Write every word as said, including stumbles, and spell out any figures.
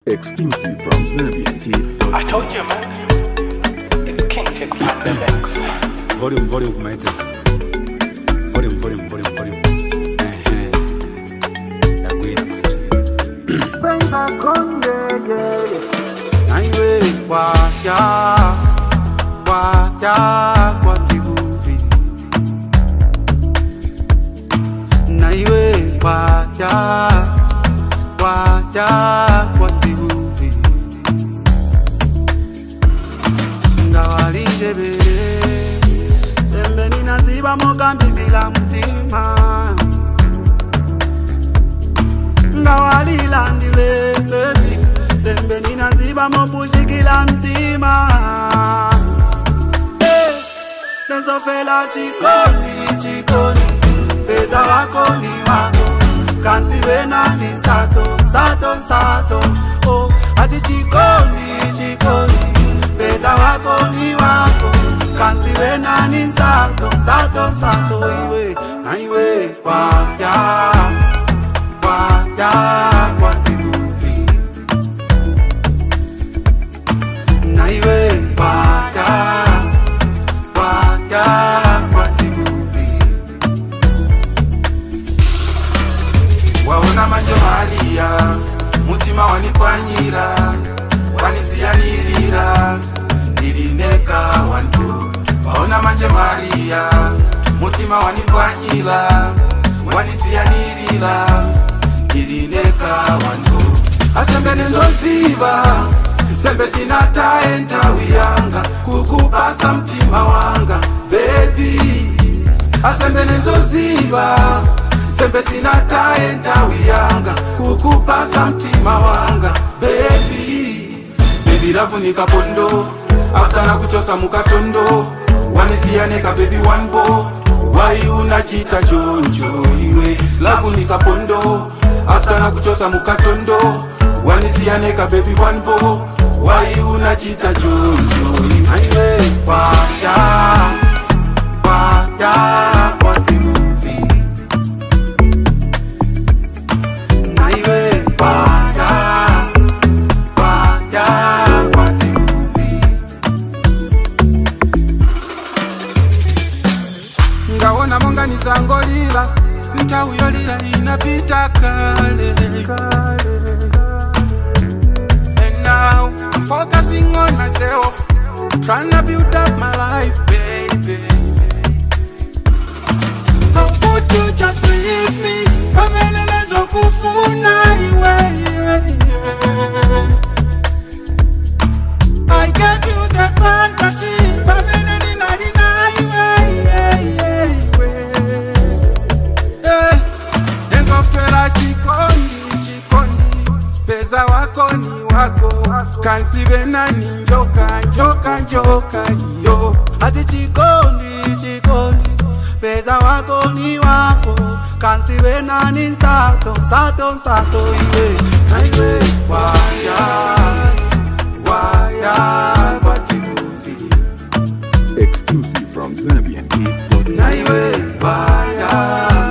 Exclusive from Zambian Keith. I told you, man. It's King Tip and the Lex. Volume, volume, matters. Volume, volume, volume, volume. Naiwe waya, waya kwa tiguvi. Naiwe waya, waya kwa tiguvi. Ngawalije bere, sembe ninaziba mokambizila mtima. Ngawalila ndile baby, sembe ninaziba mobushikila mtima. Hey, nenzofela chikoni, chikoni, peza wako ni wako, kansiwe nani sato, sato, sato. Oh, ati chikoni, chikoni, peza wako ni wako, kansiwe nani sato, sato, sato. Iwe, na iwe, waya, waya, kwa tiguvi. Na iwe, waya, waya, kwa tiguvi. Waona manje Maria, mutima wanipwanyira, wanisiyanirira, nirineka wantu. Waona manje Maria, mutima wanipwanyira, wanisiyanirira, nirineka wantu. Asembe nezoziba, sembe sinataenda wiyanga, kukupasa mtima wanga, baby. Asembe nezoziba, sembe sinataenda wiyanga, kukupasa mtima wanga, baby. Baby rafunika pondo, after na kuchosa mukatondo, wanisiyaneka baby one bo. Why unachita choncho iwe, lafunika pondo, after na kuchosa mukatondo, wanisiyaneka baby one bo. Why unachita choncho iwe, waya, waya, kwa tiguvi. Na iwe, waya, waya, kwa tiguvi. Ngaona monga nizangolila, ntawuyolila inapita kale. And now I'm focusing on myself, trying to build up my life, baby. How could you just leave me? Pamene nezo kufuna iwe, iwe, iwe. I gave you the fantasy, pamene nina nina iwe, iwe, iwe. Eh, nenzofela chikondi, chikondi, peza wako ni wako, kansibe nani njoka, njoka, njoka, yo. Ati chikondi, chikondi, peza wako ni wako, kansibe nani sato, sato, sato. Iwe, na iwe, waya, waya, kwa tiguvi. Exclusive from Zambian Keith. Na iwe, waya,